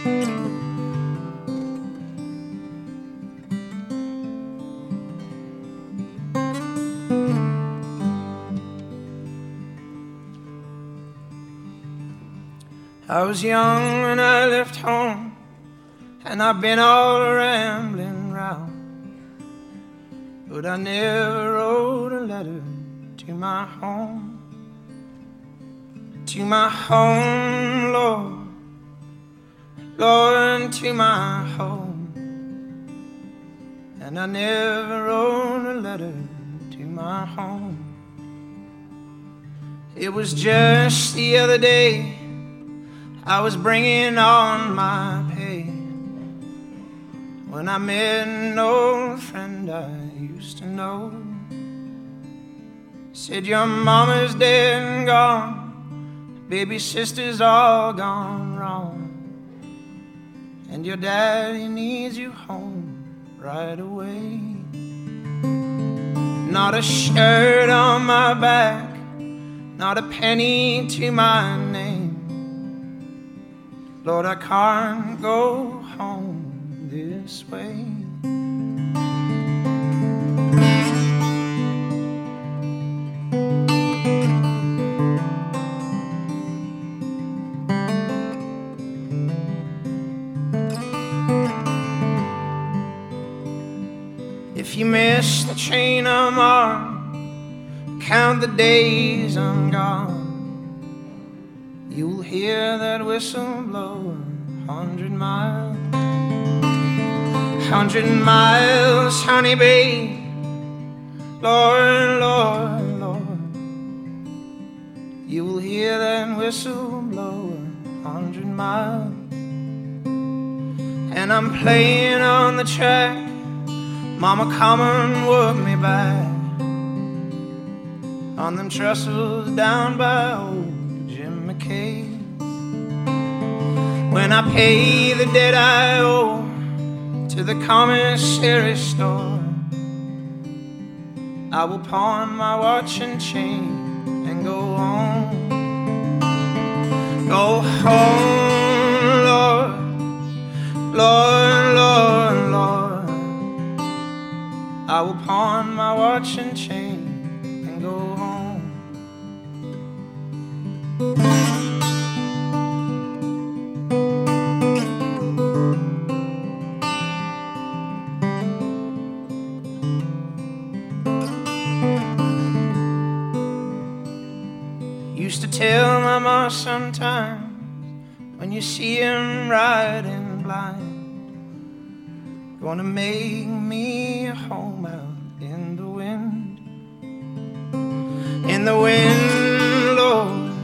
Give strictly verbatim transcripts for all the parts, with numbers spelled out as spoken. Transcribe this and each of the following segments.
I was young when I left home, and I've been all rambling round, but I never wrote a letter to my home, to my home, Lord, Lord, to my home. And I never wrote a letter to my home. It was just the other day I was bringing on my pay when I met an old friend I used to know. Said, your mama's dead and gone, baby sister's all gone wrong, and your daddy needs you home right away. Not a shirt on my back, not a penny to my name. Lord, I can't go home this way. If you miss the train I'm on, count the days I'm gone. You'll hear that whistle blow a hundred miles, hundred miles, honey babe. Lord, Lord, Lord, you'll hear that whistle blow a hundred miles. And I'm playing on the track, mama, come and work me back on them trestles down by old Jim McKay. When I pay the debt I owe to the commissary store, I will pawn my watch and chain and go home. Go home, Lord, Lord, Lord, Lord. I will pawn my watch and chain and go home. Used to tell mama sometimes, when you see him riding blind, gonna make me a home out in the wind, in the wind, Lord,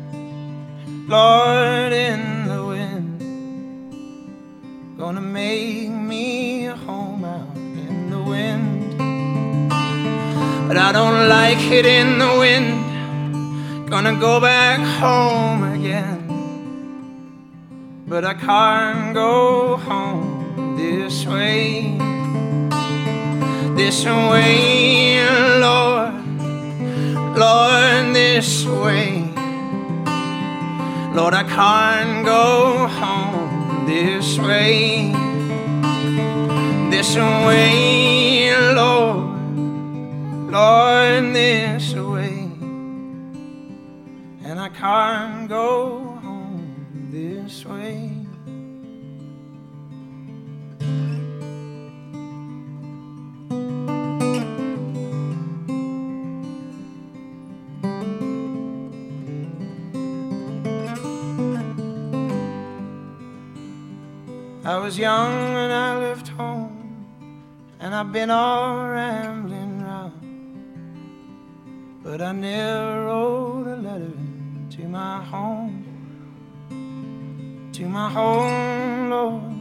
Lord, in the wind. Gonna make me a home out in the wind. But I don't like it in the wind. Gonna go back home again, but I can't go home this way, this way, Lord, Lord, this way. Lord, I can't go home this way, this way, Lord, Lord, this way. And I can't go home this way. I was young when I left home, and I've been all rambling round, but I never wrote a letter to my home, to my home, Lord,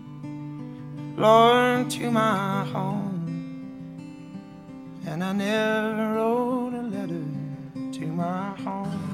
Lord, to my home. And I never wrote a letter to my home.